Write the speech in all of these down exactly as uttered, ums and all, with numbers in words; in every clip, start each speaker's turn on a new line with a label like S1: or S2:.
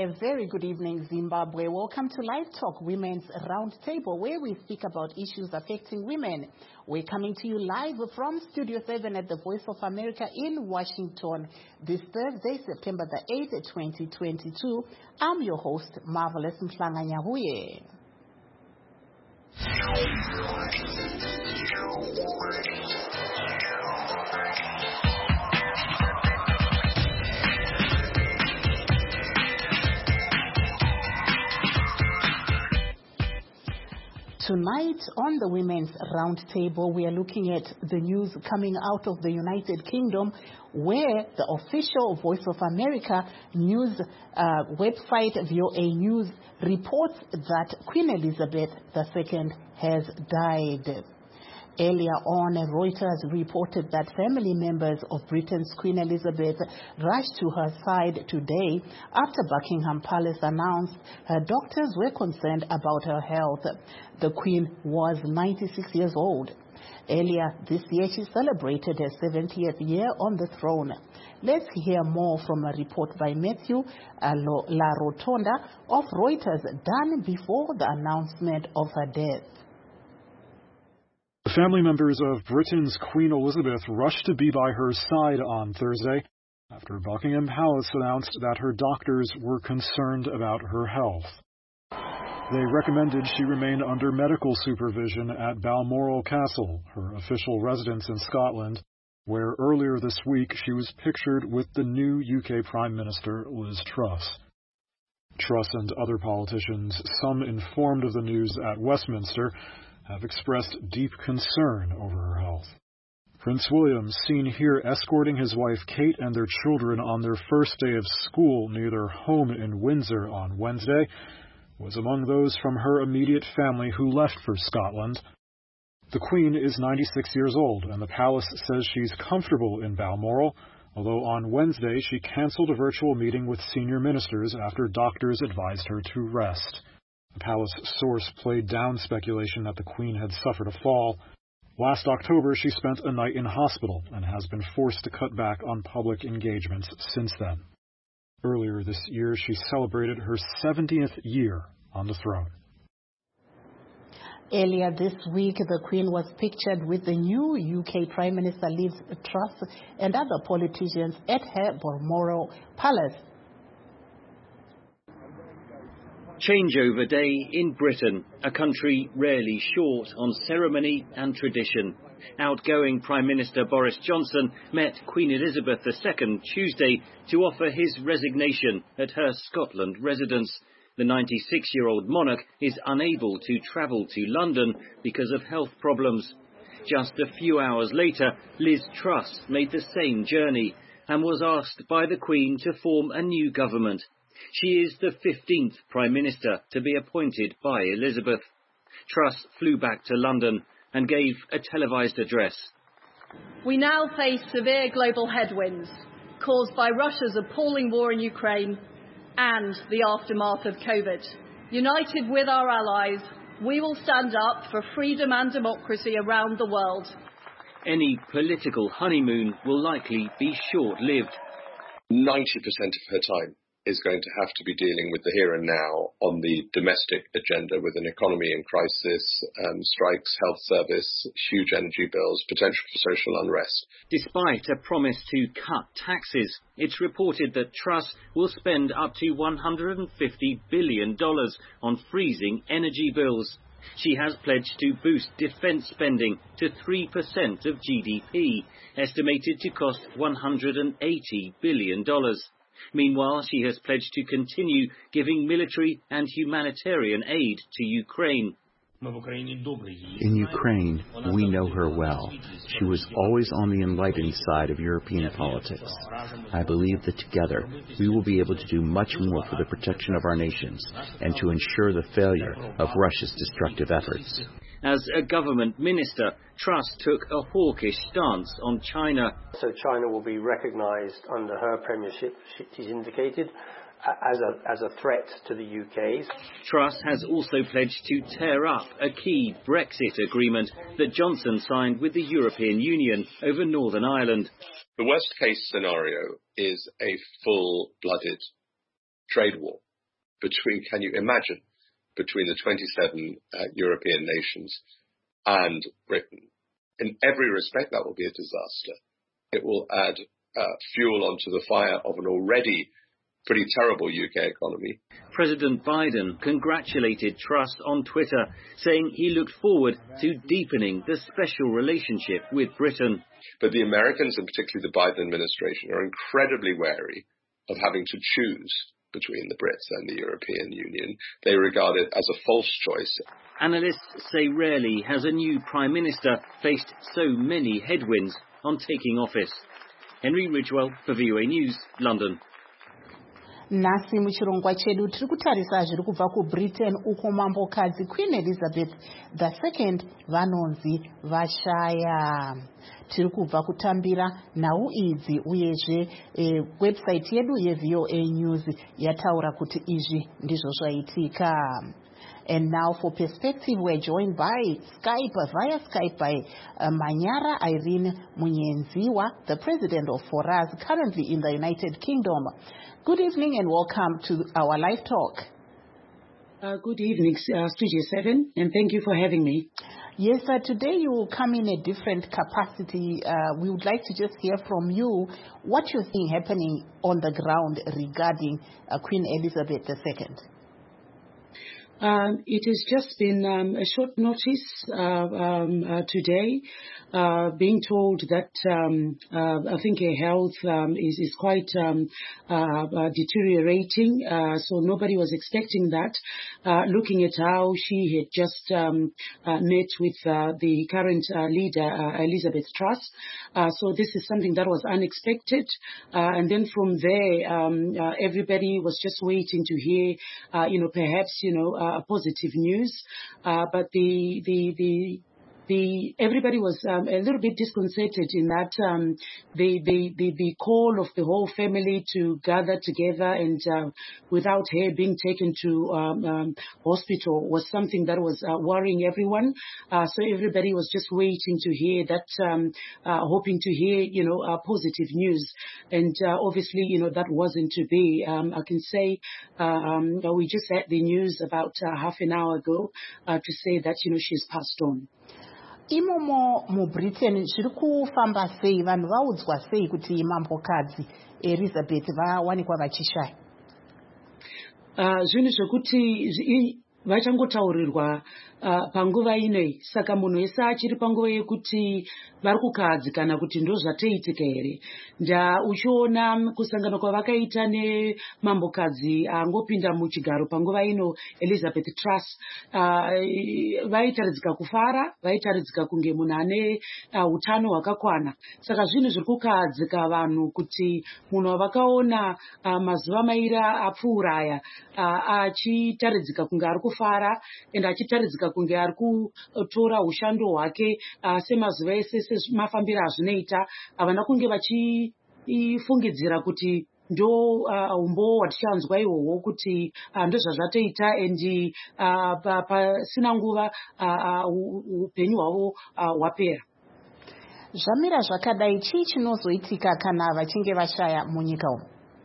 S1: A very good evening, Zimbabwe. Welcome to Live Talk Women's Roundtable, where we speak about issues affecting women. We're coming to you live from Studio seven at the Voice of America in Washington this Thursday, September the eighth, twenty twenty-two. I'm your host, Marvelous Mhlanganyahuye. Tonight on the Women's Roundtable, we are looking at the news coming out of the United Kingdom, where the official Voice of America news uh, website, V O A News, reports that Queen Elizabeth the Second has died. Earlier on, Reuters reported that family members of Britain's Queen Elizabeth rushed to her side today after Buckingham Palace announced her doctors were concerned about her health. The Queen was ninety-six years old. Earlier this year, she celebrated her seventieth year on the throne. Let's hear more from a report by Matthew La Rotonda of Reuters, done before the announcement of her death.
S2: The family members of Britain's Queen Elizabeth rushed to be by her side on Thursday after Buckingham Palace announced that her doctors were concerned about her health. They recommended she remain under medical supervision at Balmoral Castle, her official residence in Scotland, where earlier this week she was pictured with the new U K Prime Minister Liz Truss. Truss and other politicians, some informed of the news at Westminster, have expressed deep concern over her health. Prince William, seen here escorting his wife Kate and their children on their first day of school near their home in Windsor on Wednesday, was among those from her immediate family who left for Scotland. The Queen is ninety-six years old, and the palace says she's comfortable in Balmoral, although on Wednesday she cancelled a virtual meeting with senior ministers after doctors advised her to rest. The palace source played down speculation that the Queen had suffered a fall. Last October, she spent a night in hospital and has been forced to cut back on public engagements since then. Earlier this year, she celebrated her seventieth year on the throne.
S1: Earlier this week, the Queen was pictured with the new U K Prime Minister Liz Truss and other politicians at her Balmoral Palace.
S3: Changeover day in Britain, a country rarely short on ceremony and tradition. Outgoing Prime Minister Boris Johnson met Queen Elizabeth the Second Tuesday to offer his resignation at her Scotland residence. The ninety-six-year-old monarch is unable to travel to London because of health problems. Just a few hours later, Liz Truss made the same journey and was asked by the Queen to form a new government. She is the fifteenth Prime Minister to be appointed by Elizabeth. Truss flew back to London and gave a televised address.
S4: We now face severe global headwinds caused by Russia's appalling war in Ukraine and the aftermath of COVID. United with our allies, we will stand up for freedom and democracy around the world.
S3: Any political honeymoon will likely be short-lived.
S5: ninety percent of her time is going to have to be dealing with the here and now on the domestic agenda, with an economy in crisis, um, strikes, health service, huge energy bills, potential for social unrest.
S3: Despite a promise to cut taxes, it's reported that Truss will spend up to one hundred fifty billion dollars on freezing energy bills. She has pledged to boost defence spending to three percent of G D P, estimated to cost one hundred eighty billion dollars. Meanwhile, she has pledged to continue giving military and humanitarian aid to Ukraine.
S6: In Ukraine, we know her well. She was always on the enlightened side of European politics. I believe that together we will be able to do much more for the protection of our nations and to ensure the failure of Russia's destructive efforts.
S3: As a government minister, Truss took a hawkish stance on China.
S7: So China will be recognised under her premiership, she's indicated, as a, as a threat to the U K.
S3: Truss has also pledged to tear up a key Brexit agreement that Johnson signed with the European Union over Northern Ireland.
S5: The worst case scenario is a full-blooded trade war between, can you imagine, between the twenty-seven uh, European nations and Britain. In every respect, that will be a disaster. It will add uh, fuel onto the fire of an already pretty terrible U K economy.
S3: President Biden congratulated Truss on Twitter, saying he looked forward to deepening the special relationship with Britain.
S5: But the Americans, and particularly the Biden administration, are incredibly wary of having to choose between the Brits and the European Union. They regard it as a false choice.
S3: Analysts say rarely has a new Prime Minister faced so many headwinds on taking office. Henry Ridgewell for V O A News, London.
S1: Nasi muchirongwa chedu tiri kutarisa zviri kubva kuBritain uko mambokadzi Queen Elizabeth the second vanonzi vashaya. Tiri kubva kutambira nhau idzi uyezve e, website yedu yeV O A News yataura kuti izvi ndizvo zvaitika. And now for perspective, we're joined by Skype, via Skype by uh, Manyara Irene Munyenziwa, the president of Foraz, currently in the United Kingdom. Good evening and welcome to our live talk.
S8: Uh, good evening, uh, Studio seven, and thank you for having me.
S1: Yes, sir. Today you will come in a different capacity. Uh, we would like to just hear from you what you're seeing happening on the ground regarding uh, Queen Elizabeth the second.
S8: Um, it has just been um, a short notice uh, um, uh, today, uh, being told that um, uh, I think her health um, is, is quite um, uh, uh, deteriorating, uh, so nobody was expecting that, uh, looking at how she had just um, uh, met with uh, the current uh, leader, uh, Elizabeth Truss. Uh, so this is something that was unexpected, uh, and then from there, um, uh, everybody was just waiting to hear, uh, you know, perhaps, you know, uh, positive news, uh, but the the the The, everybody was um, a little bit disconcerted in that um, the, the, the, the call of the whole family to gather together and uh, without her being taken to um, um, hospital was something that was uh, worrying everyone. Uh, so everybody was just waiting to hear that, um, uh, hoping to hear, you know, uh, positive news. And uh, obviously, you know, that wasn't to be. Um, I can say uh, um, we just had the news about uh, half an hour ago uh, to say that, you know, she's passed on.
S1: Imomo mu Britain zviri kufamba sei, vanhu vaudzwa sei kuti mambokadzi Elizabeth vawanikwa vachishaya?
S8: Uh, zvinhu zvekuti vachangotaurirwa uh, panguva inei, saka munhu wese achiri panguva yekuti vari kukahadzikana kuti ndo zvatoitika here. Nda uchiona kusangana kwavakaita nemambokadzi angopinda muchigaro panguva ino Elizabeth Truss, uh, vaitaridzika kufara, vaitaridzika kunge munhu ane utano uh, hwakakwana. Saka zvinhu zviri kukahadzika vanhu kuti munhu wavakaona uh, mazuva mairi apfuuraya uh, achitaridzika kunge ari kufara ende achitaridzika kunge ari kutora ushando hwake uh, semazuva ese semafambiro azvinoita, havana kunge vachifungidzira kuti ndo umbo uh, watichanzwa ihwohwo kuti uh, ndo zvazvatoita endi uh, pasina nguva upenyu uh, hwavo hwapera.
S1: Uh, Zvamira zvakadai, chii chinozoitika kana vachinge vashaya munyika umu?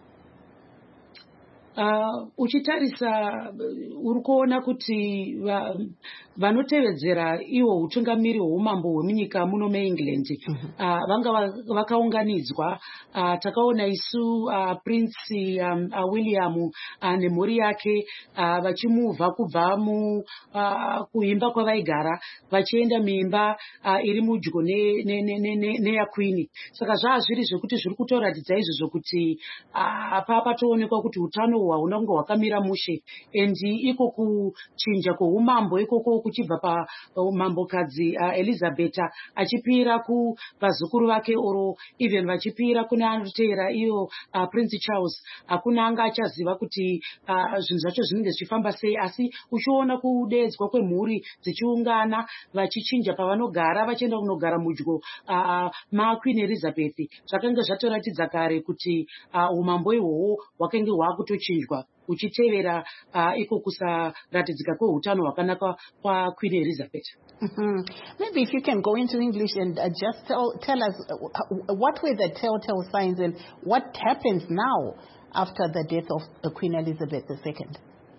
S8: Uh, uchitarisa uri kuona kuti vanotevedzera iwo utungamiri hweumambo hwemunyika muno meEngland uh, vanga vakaunganidzwa. Uh, takaona isu uh, Prince um, uh, William uh, nemhuri yake uh, vachimuvha kubva mu uh, kuimba kwavaigara vachienda muimba uh, iri mudyo neya ne, ne, ne, ne Queen. Saka zvaa zviri zvekuti zviri kutoratidza izvozvo kuti uh, papa toonekwa kuti utano hwauna kunge hwakamira mushe, endi iko kuchinja kweumambo ikoko kuchibva pamambokadzi uh, Elizabeth achipira kuvazukuru vake oro even vachipira kuna anoteera iyo uh, Prince Charles. Hakuna anga achaziva kuti uh, zvinhu zvacho zvinenge zvichifamba sei, asi uchiona kudeedzwa kwemhuri dzichiungana vachichinja pavanogara vachienda kunogara mudyo uh, maQueen Elizabeth, zvakanga zvatoratidza kare kuti uh, umambo ihwohwo hwakange hwakutochinjwa uchitevera uh, iko kusaratidzika kweutano hwakanaka kwaQueen Elizabeth.
S1: Mm-hmm. Maybe if you can go into English and uh, just tell, tell us uh, what were the telltale signs and what happens now after the death of uh, Queen Elizabeth the second?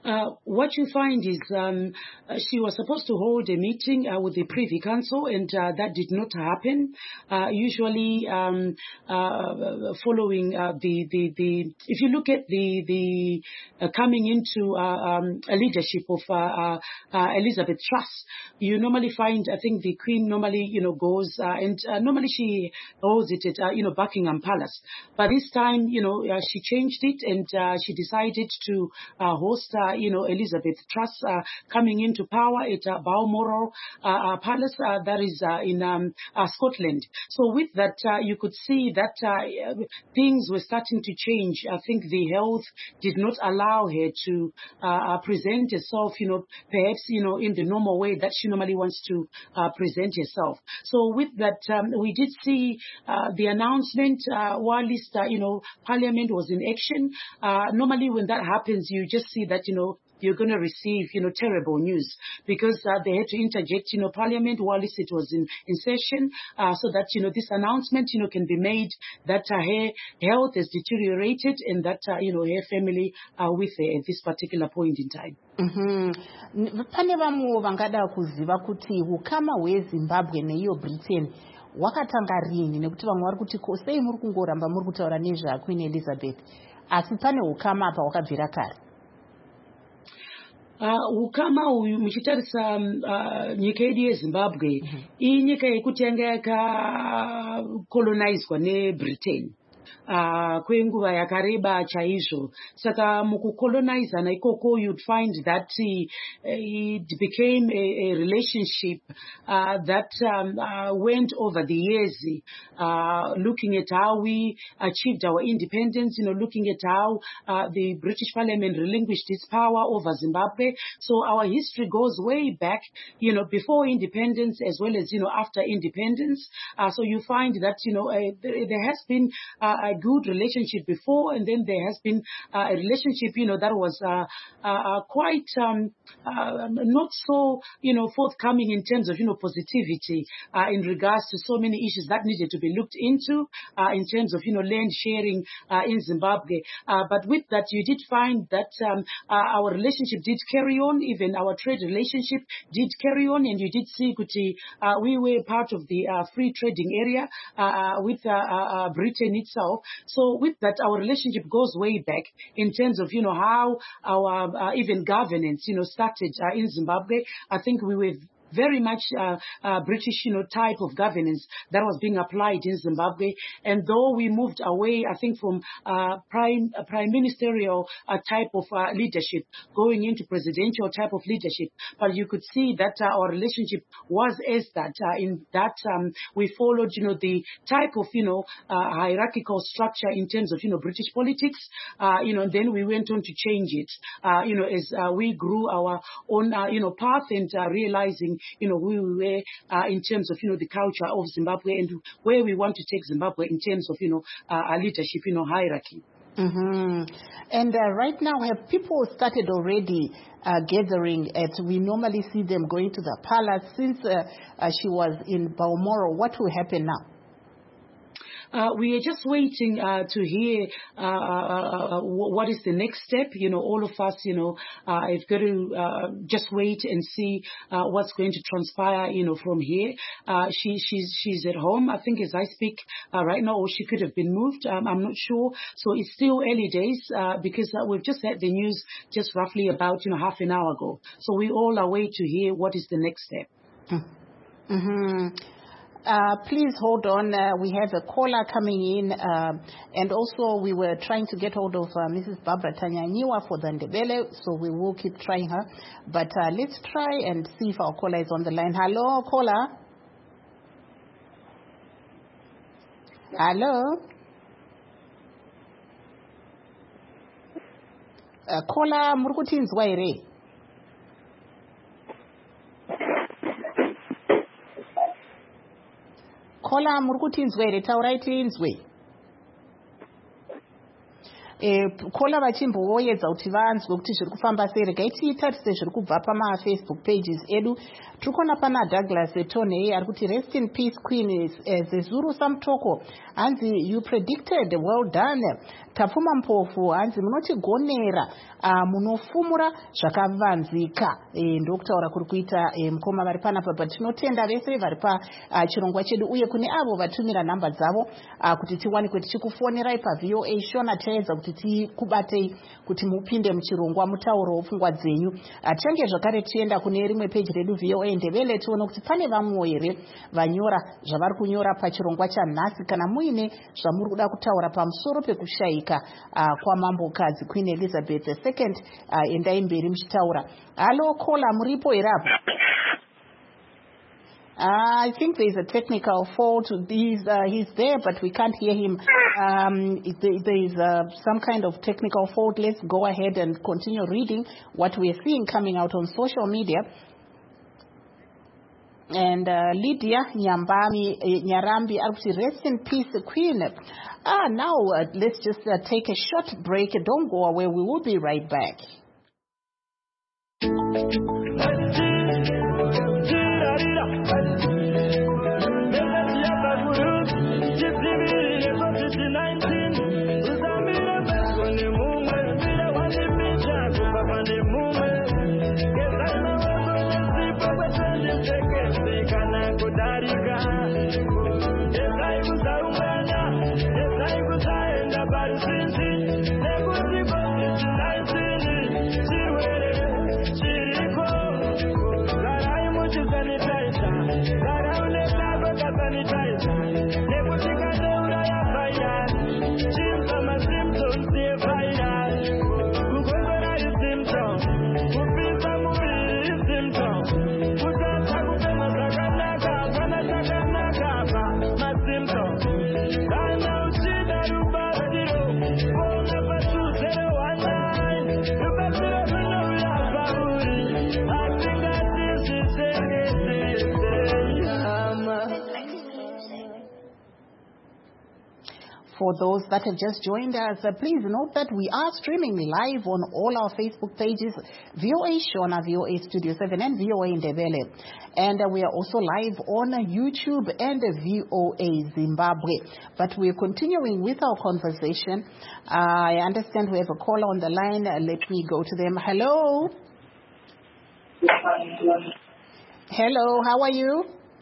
S8: Uh, what you find is um, uh, she was supposed to hold a meeting uh, with the Privy Council, and uh, that did not happen. Uh, usually, um, uh, following uh, the, the the if you look at the the uh, coming into uh, um, a leadership of uh, uh, uh, Elizabeth Truss, you normally find, I think the Queen normally you know goes uh, and uh, normally she holds it at uh, you know Buckingham Palace, but this time you know uh, she changed it, and uh, she decided to uh, host uh, you know Elizabeth Truss uh, coming into power at uh, Balmoral uh, uh, Palace uh, that is uh, in um, uh, Scotland. So with that uh, you could see that uh, things were starting to change. I think the health did not allow her to uh, present herself you know perhaps you know in the normal way that she normally wants to uh, present herself. So with that um, we did see uh, the announcement uh, whilst uh, you know Parliament was in action. Uh, normally when that happens you just see that you know you're going to receive, you know, terrible news because uh, they had to interject, you know, Parliament whilst it was in, in session uh, so that, you know, this announcement, you know, can be made that uh, her health has deteriorated and that, uh, you know, her family are with her at this particular point in time.
S1: Mm-hmm. Pane vamwe vangada kuziva kuti ukama hweZimbabwe neiyo Britain wakatanga rini nekuti vamwe vari kuti sei muri kungoramba muri kutaura nezva Queen Elizabeth asi pane ukama apa wakabvira kare.
S8: Uh, ukama uyu muchitarisa uh, nyika yedu yeZimbabwe mm-hmm. iyi nyika yekuti yanga yakakolonizwa neBritain uh, kwenguva yakareba chaizvo. Saka mukukolonizana ikoko you'd find that uh, it became a, a relationship uh, that um, uh, went over the years, uh, looking at how we achieved our independence, you know, looking at how uh, the British Parliament relinquished its power over Zimbabwe. So our history goes way back, you know, before independence as well as, you know, after independence. Uh, so you find that, you know, uh, there, there has been uh, a good relationship before, and then there has been uh, a relationship, you know, that was uh, uh, quite um, uh, not so, you know, forthcoming in terms of, you know, positivity uh, in regards to so many issues that needed to be looked into uh, in terms of, you know, land sharing uh, in Zimbabwe. Uh, but with that, you did find that um, uh, our relationship did carry on, even our trade relationship did carry on, and you did see Kuti, uh, we were part of the uh, free trading area uh, with uh, uh, Britain itself. So with that, our relationship goes way back in terms of, you know, how our uh, even governance, you know, started uh, in Zimbabwe. I think we were very much uh, uh, British, you know, type of governance that was being applied in Zimbabwe. And though we moved away, I think, from uh, prime uh, prime ministerial uh, type of uh, leadership, going into presidential type of leadership, but you could see that uh, our relationship was as that, uh, in that um, we followed, you know, the type of, you know, uh, hierarchical structure in terms of, you know, British politics, uh, you know, and then we went on to change it, uh, you know, as uh, we grew our own, uh, you know, path and uh, realizing, you know, we were uh, in terms of, you know, the culture of Zimbabwe and where we want to take Zimbabwe in terms of, you know, uh, our leadership, you know, hierarchy.
S1: Mm-hmm. And uh, right now, have people started already uh, gathering at, we normally see them going to the palace. Since uh, uh, she was in Balmoral, what will happen now?
S8: Uh, we are just waiting uh, to hear uh, uh, uh, what is the next step. You know, all of us, you know, uh, have got to uh, just wait and see uh, what's going to transpire, you know, from here. Uh, she, she's, she's at home, I think, as I speak uh, right now, or she could have been moved. Um, I'm not sure. So it's still early days uh, because uh, we've just had the news just roughly about, you know, half an hour ago. So we all are waiting to hear what is the next step.
S1: Mm-hmm. Uh, please hold on. Uh, we have a caller coming in, uh, and also we were trying to get hold of uh, Missus Barbara Tanyanyiwa for the Ndebele, so we will keep trying her. But uh, let's try and see if our caller is on the line. Hello, caller. Hello. Uh, caller, Murukuti Nzwaire. Kola Murukuti Nzwere, taurai tinzwe. kola vachimboyedza kuti vanzwe kuti zviri kufamba sei. Regai tiitarise zviri kubva pamafacebook pages edu. Tiri kuona pana Douglas Toney ari kuti rest in peace Queen Zezuru Samtoko. Hanzi you predicted, well done. Tapfuma Mpofu hanzi munotigonera munofumura zvakavanzika. Ndokutaura kuri kuita mukoma vari panapa, but tinotenda vese vari pachirongwa chedu uye kune avo vatumira nhamba dzavo kuti tiwanikwe tichikufonerai paV O A Shona taedza kuti tikubatei kuti mupinde muchirongwa mutaurewo pfungwa dzenyu. Tichange zvakare tienda kune rimwe peji redu V O A Ndebele tione kuti pane vamwewo here vanyora zvavari kunyora pachirongwa chanhasi kana muine zvamuri kuda kutaura pamusoro pekushayika kwamambokadzi Queen Elizabeth the second. Endai mberi muchitaura. Halo kola muripo here apo? Uh, I think there's a technical fault. He's, uh, he's there, but we can't hear him. Um, there's uh, some kind of technical fault. Let's go ahead and continue reading what we're seeing coming out on social media. And uh, Lydia Nyambami uh, Nyarambi, rest in peace, Queen. Ah, now uh, let's just uh, take a short break. Don't go away. We will be right back. For those that have just joined us, uh, please note that we are streaming live on all our Facebook pages, V O A Shona, V O A Studio seven, and V O A Ndebele. And uh, we are also live on uh, YouTube and uh, V O A Zimbabwe. But we're continuing with our conversation. Uh, I understand we have a caller on the line. Uh, let me go to them. Hello. Hello, how are you?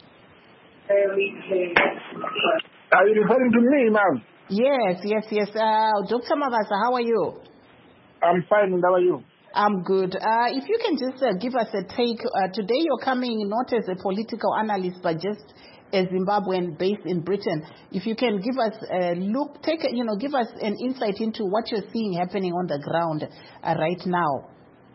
S9: Are you referring to me, ma'am?
S1: Yes, yes, yes. Uh, Doctor Mavasa, how are you?
S9: I'm fine, and how are you?
S1: I'm good. Uh, if you can just uh, give us a take. Uh, today you're coming not as a political analyst, but just a Zimbabwean based in Britain. If you can give us a look, take a, you know, give us an insight into what you're seeing happening on the ground uh, right now.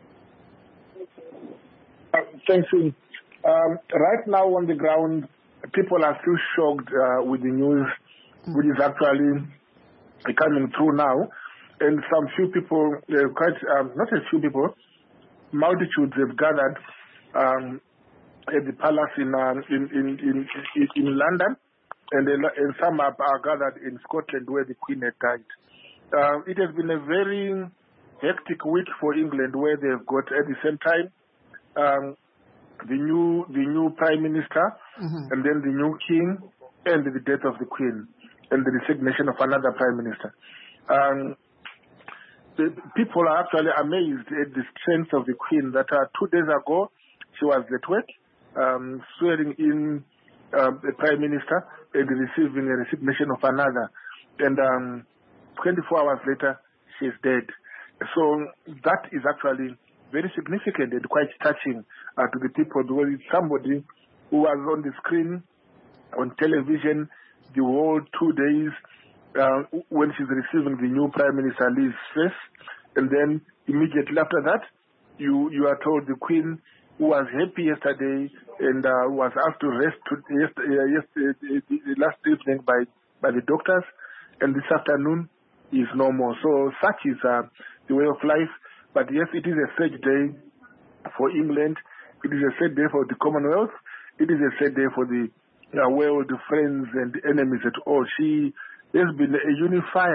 S9: Uh, thank you. Um, right now on the ground, people are still shocked uh, with the news, which is actually coming through now. And some few people, uh, quite um, not a few people, multitudes have gathered um, at the palace in, um, in, in, in, in, in London, and, and some are, are gathered in Scotland where the Queen had died. Uh, it has been a very hectic week for England, where they've got at the same time um, the new the new Prime Minister, mm-hmm. and then the new King, and the death of the Queen, and the resignation of another Prime Minister. Um, the people are actually amazed at the strength of the Queen. That uh, two days ago she was at work, um, swearing in uh, the Prime Minister and receiving a resignation of another, and um, twenty-four hours later she's dead. So that is actually very significant and quite touching uh, to the people, because it's somebody who was on the screen, on television, the whole two days uh, when she's receiving the new Prime Minister Liz Truss, and then immediately after that, you you are told the Queen, who was happy yesterday and uh, was asked to rest to, yesterday, yesterday, last evening by, by the doctors, and this afternoon is no more. So such is uh, the way of life. But yes, it is a sad day for England. It is a sad day for the Commonwealth. It is a sad day for the uh, world, friends and enemies at all. She has been a unifier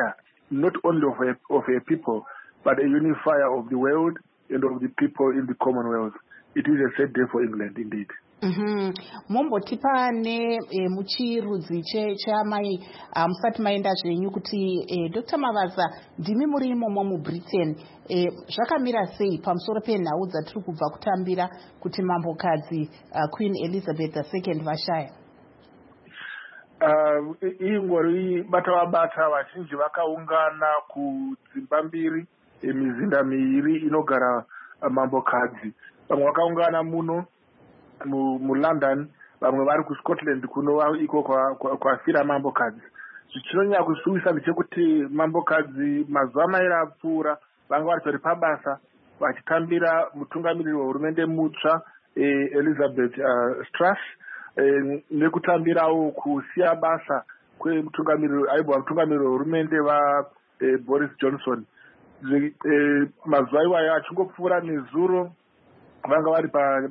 S9: not only of a, of a people, but a unifier of the world and of the people in the Commonwealth. It is a sad day for England, indeed.
S1: Mm-hmm. Mombotipa ne e, muchirudzi chamai musati maenda zvenyu kuti e, Doctor Mavaza ndimi muri imomo muBritain e, zvakamira sei pamusoro penhau dzatiri kubva kutambira kuti mambokadzi uh, Queen Elizabeth the second vashaya?
S9: Iyi ngori bata vabata vazhinji vakaungana kudzimba mbiri mizinda miiri inogara mambokadzi. Vamwe vakaungana muno muLondon, vamwe vari kuScotland kuno iko kwafira mambokadzi. Zvinonyanya kusuwisa ndechekuti mambokadzi mazuva mairi apfuura vanga vari tori pabasa vachitambira mutungamiriri wehurumende mutsva Elizabeth Truss nekutambirawo kusiya basa kwemutungamiriri aibva mutungamiriri wehurumende vaBoris Johnson. Mazuva iwayo achingopfuura nezuro vanga vari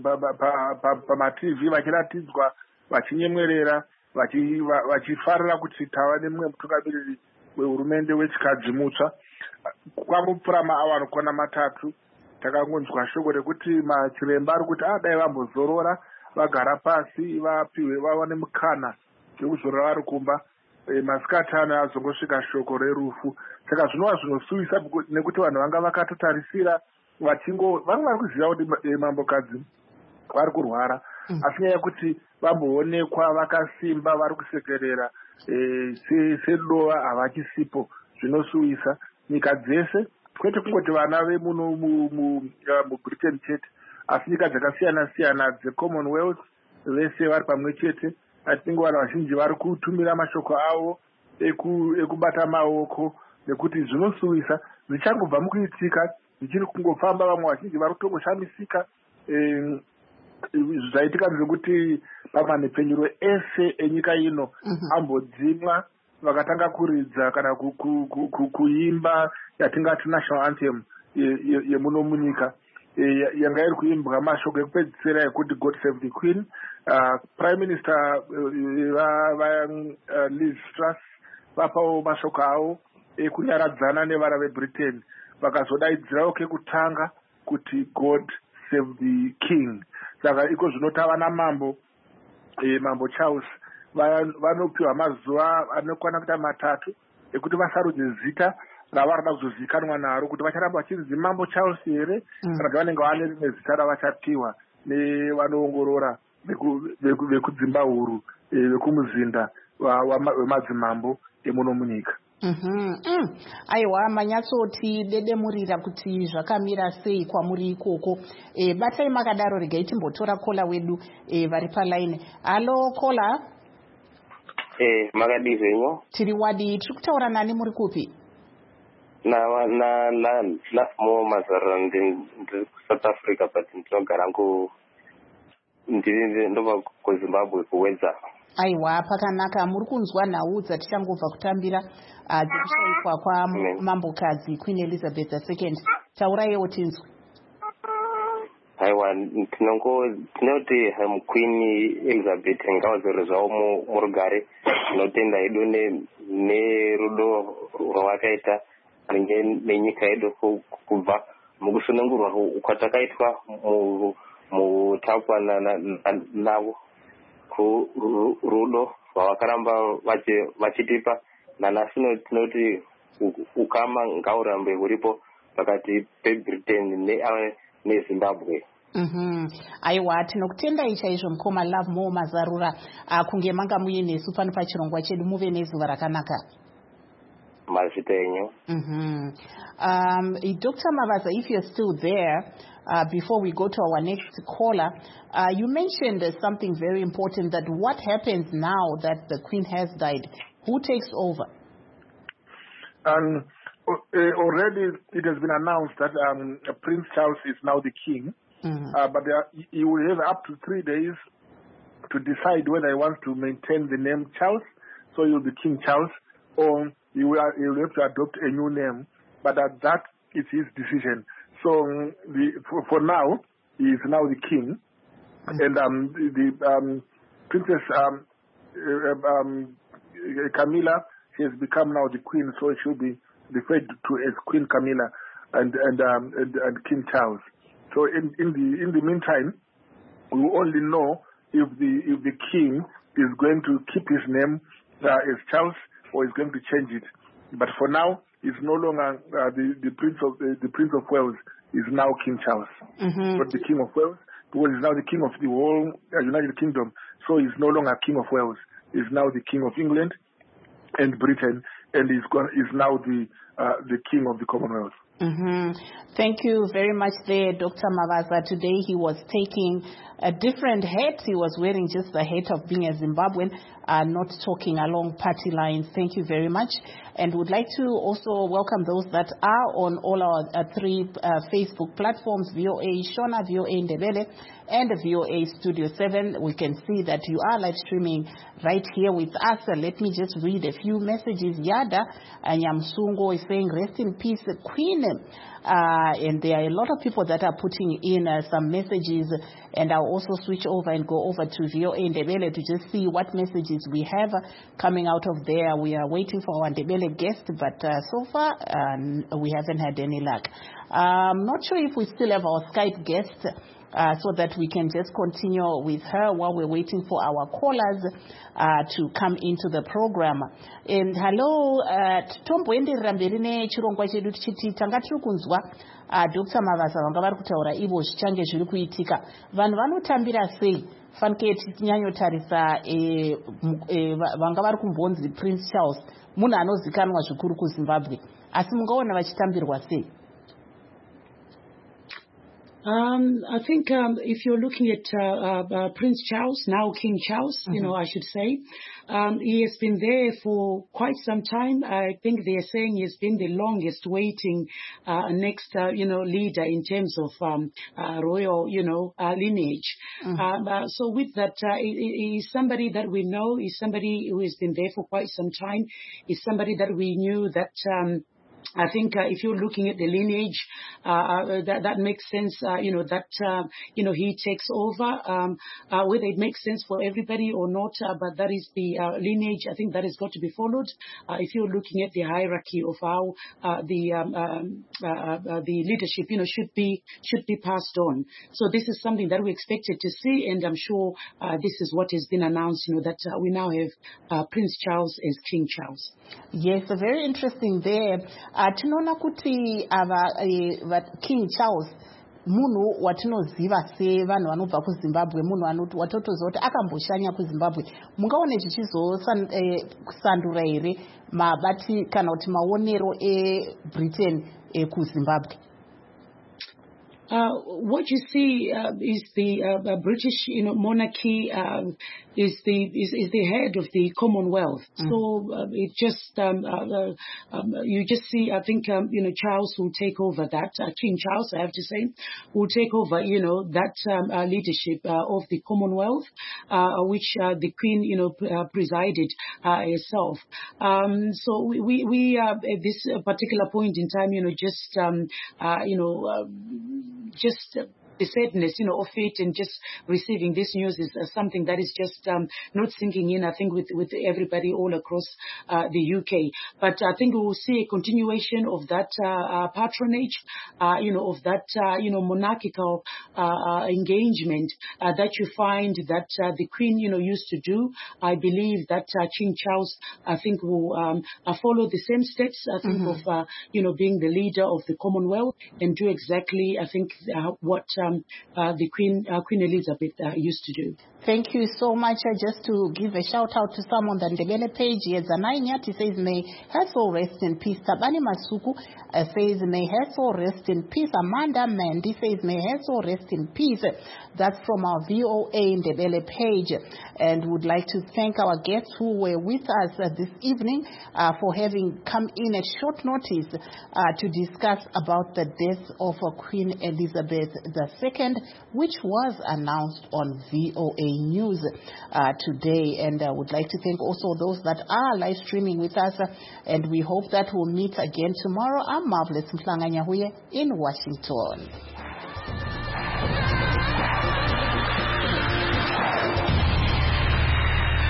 S9: pamatv vachiratidzwa vachinyemwerera vachifarira kuti tava nemumwe mutungamiriri wehurumende wechikadzi mutsva. Kwangopfuura maawa anokwana matatu takangonzwa shoko rekuti machiremba ari kuti adai vambozorora vagara pasi vapiwe vawane mukana wekuzorora vari kumba masikati ano azongosvika shoko rerufu. Saka zvinova zvinosuwisa nekuti vanhu vanga vakatotarisira vachingo vanga vari kuziva kuti mambokadzi vari kurwara asi nyaya yekuti vamboonekwa vakasimba vari kusekerera sedova havachisipo zvinosuwisa nyika dzese, kwete kungoti vana vemuno muBritain chete asi nyika dzakasiyana siyana dzeCommonwealth vese vari pamwe chete. Atinge vanhu vazhinji vari kutumira mashoko avo ekubata maoko nekuti zvinosuwisa zvichangobva mukuitika zvichiri kungofamba. Vamwe vazhinji vari kutongoshamisika zvaitika zvekuti pamanhepfenyuro ese enyika ino ambodzimwa vakatanga kuridza kana kuimba yatingati national anthem yemuno munyika yanga iri kuimbwa mashoko ekupedzisira ekuti God save the Queen. Uh, Prime Minister uh, uh, Liz Truss vapawo mashoko avo ekunyaradzana nevana veBritain vakazodaidzirawo kekutanga kuti God save the King. Saka iko zvinotava namambo eh, mambo Charles vanopiwa mazuva anokwana kuita matatu ekuti vasarudze zita ravarada kuzozivikanwa naro kuti vacharamba vachinzi mambo Charles here kana kuti vanenge vane rimwe zita ravachapiwa nevanoongorora vekudzimba huru vekumuzinda wemadzimambo emuno munyika.
S1: Aiwa manyatsoti dedemurira kuti zvakamira sei kwamuri ikoko. E, batai makadaro regai timbotora kola wedu e, vari palaini. Halo kola.
S10: Eh, makadi zvenyu?
S1: Tiri wadi, tiri kutaura nani muri kupi?
S10: Na na na na mo mazara ndi South Africa but ndinogara ku ndiri ndova kuZimbabwe kuwedza.
S1: Aiwa pakanaka, muri kunzwa nhau dzatichangobva kutambira dzekushayikwa kwa mambokadzi Queen Elizabeth the second. Tauraiwo tinzwe.
S10: Aiwa tinongo tinoti ham Queen Elizabeth ngawazorezvawo murugare tinotenda edu ne rudo rwakaita nenyika yedu kubva mukusunungurwa kwatakaitwa mutapwa navo kurudo rwavakaramba vachitipa nanasi tinoti ukama ngaurambe huripo pakati peBritain neZimbabwe.
S1: Mhm. Aiwa tinokutendai chaizvo mukoma Love More Mazarura kunge manga muinesu pano pachirongwa chedu muve nezuva rakanaka.
S10: Mazita enyu.
S1: Mhm. Um Doctor Mavaza, if you're still there, uh, before we go to our next caller, uh, you mentioned uh, something very important, that what happens now that the Queen has died, who takes over?
S9: Um, uh, already it has been announced that um, Prince Charles is now the king, mm-hmm. uh, but are, he will have up to three days to decide whether he wants to maintain the name Charles, so he will be King Charles, or he will, he will have to adopt a new name, but that, that is his decision. So um, the, for, for now, he is now the king, mm-hmm. and um, the, the um, Princess um, uh, um, Camilla, she has become now the queen, so she'll be referred to as Queen Camilla and and, um, and, and King Charles. So in, in the in the meantime, we only know if the if the king is going to keep his name uh, as Charles or is going to change it. But for now, it's no longer uh, the the Prince of the, the Prince of Wales is now King Charles, mm-hmm. not the King of Wales, because he's now the King of the whole uh, United Kingdom. So he's no longer King of Wales. He's now the King of England and Britain, and he's gone is now the uh, the King of the Commonwealth.
S1: Mm-hmm. Thank you very much there, Doctor Mavaza. Today he was taking a different hat. He was wearing just the hat of being a Zimbabwean, uh, not talking along party lines. Thank you very much. And would like to also welcome those that are on all our uh, three uh, Facebook platforms, V O A Shona, V O A Ndebele, and V O A Studio seven. We can see that you are live streaming right here with us. Uh, let me just read a few messages. Yada Nyamsungo is saying, rest in peace, Queen. Uh, and there are a lot of people that are putting in uh, some messages, and I'll also switch over and go over to V O A Ndebele to just see what messages we have uh, coming out of there. We are waiting for our Ndebele guest, but uh, so far uh, we haven't had any luck. I'm not sure if we still have our Skype guest, Uh, so that we can just continue with her while we're waiting for our callers uh, to come into the program. And hello, tomboenderera mberi nechirongwa chedu tichiti tanga tiri kunzwa Doctor Mavaza vanga vari kutaura ivo zvichange zviri kuitika. Vanhu vanotambira sei? Fanike tinyanyotarisa vanga vari kumbonzi Prince Charles, munhu anozikanwa zvikuru kuZimbabwe, asi mungaona vachitambirwa sei?
S8: Um, I think um, if you're looking at uh, uh, Prince Charles, now King Charles, mm-hmm. you know, I should say, um, he has been there for quite some time. I think they're saying he's been the longest waiting uh, next, uh, you know, leader in terms of um, uh, royal, you know, uh, lineage. Mm-hmm. Um, uh, so with that, uh, he, he's somebody that we know, he's somebody who has been there for quite some time, he's somebody that we knew that um, I think uh, if you're looking at the lineage, uh, that that makes sense. Uh, you know that uh, you know he takes over. Um, uh, whether it makes sense for everybody or not, uh, but that is the uh, lineage. I think that has got to be followed. Uh, if you're looking at the hierarchy of how uh, the um, um, uh, uh, the leadership, you know, should be should be passed on. So this is something that we expected to see, and I'm sure uh, this is what has been announced. You know that uh, we now have uh, Prince Charles as King Charles.
S1: Yes, very interesting there. Uh, tinoona kuti ava King Charles munhu watinoziva sevanhu vanobva kuZimbabwe, munhu anoti watotoziva kuti akamboshanya kuZimbabwe. Mungaone zvichizosandura here mabati kana kuti maonero eBritain kuZimbabwe?
S8: Uh, what you see uh, is the uh, uh, British, you know, monarchy uh, is the is, is the head of the Commonwealth. Mm. So uh, it just um, uh, um, you just see. I think um, you know Charles will take over that. Uh, King Charles, I have to say, will take over. You know that um, uh, leadership uh, of the Commonwealth, uh, which uh, the Queen, you know, p- uh, presided uh, herself. Um, so we we, we uh, at this particular point in time, you know, just um, uh, you know. Uh, just uh, the sadness, you know, of it, and just receiving this news is uh, something that is just um, not sinking in, I think, with, with everybody all across uh, the U K. But I think we will see a continuation of that uh, uh, patronage, uh, you know, of that, uh, you know, monarchical uh, engagement uh, that you find that uh, the Queen, you know, used to do. I believe that uh, King Charles, I think, will um, uh, follow the same steps, I think, mm-hmm. of, uh, you know, being the leader of the Commonwealth and do exactly, I think, uh, what Um, uh, the Queen uh, Queen Elizabeth uh, used to do.
S1: Thank you so much. Uh, just to give a shout out to some on the Ndebele page, here's Anainyat. He says, may her soul rest in peace. Tabani Masuku uh, says, may her soul rest in peace. Amanda Mandy says, may her soul rest in peace. That's from our V O A Ndebele page. And would like to thank our guests who were with us uh, this evening uh, for having come in at short notice uh, to discuss about the death of uh, Queen Elizabeth the Second, which was announced on V O A News uh, today. And I uh, would like to thank also those that are live streaming with us, uh, and we hope that we'll meet again tomorrow. I'm Marvelous Mhlanga Nyahuye in Washington.